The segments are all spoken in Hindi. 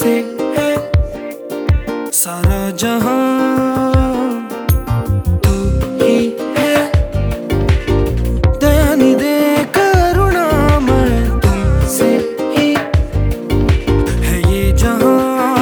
से है सारा जहां, तू ही है दयानिधे करुणामय, तुमसे ही है ये जहां।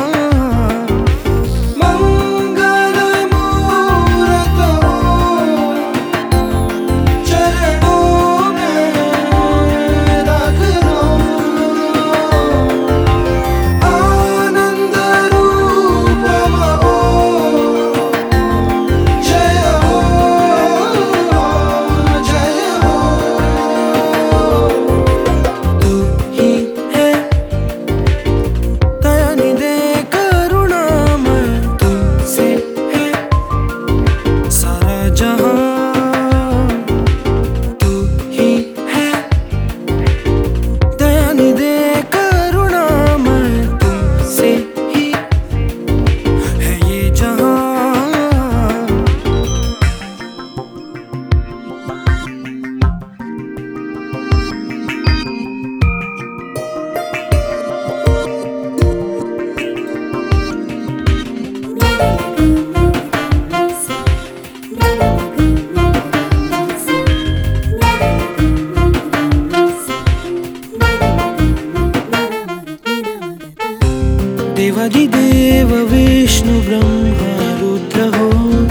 देवादिदेव विष्णु ब्रह्मा रुद्र हो,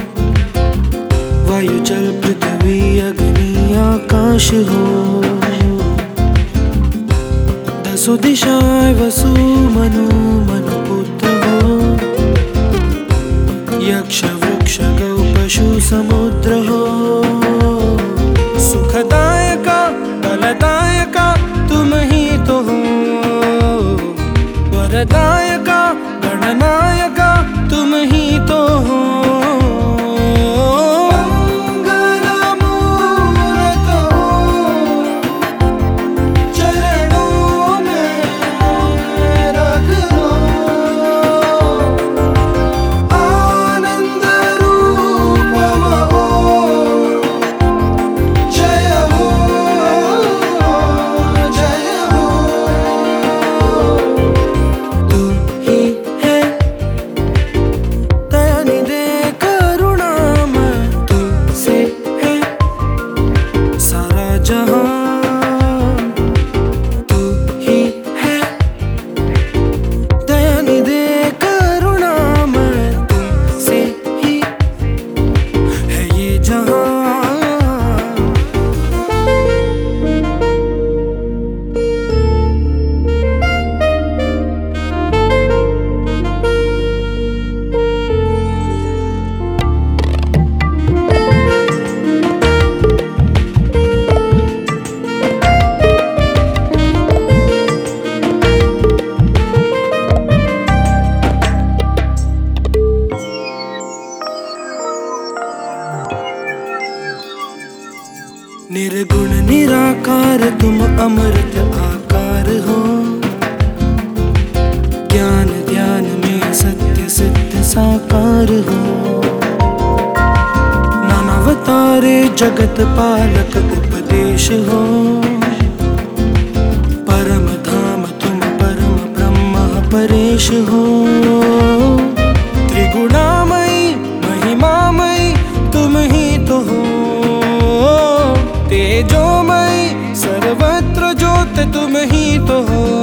वायु जल पृथ्वी अग्नि आकाश हो, दसों दिशाएं वसु मनु मनुपुत्र हो, यक्ष वृक्ष गौ पशु समुद्र हो। सुखदायका बलदायका तुम ही तो हो, वरदायका गणनायका तुम ही तो हो। निर्गुण निराकार तुम अमृत आकार हो, ज्ञान ध्यान में सत्य सिद्ध साकार हो। नानावतारे जगत पालक उपदेश हो, परम धाम तुम परम ब्रह्म परेश हो। त्रिगुणामयी महिमामयी तुम ही तो हो, तेजोमयी सर्वत्र ज्योत तुम ही तो हो।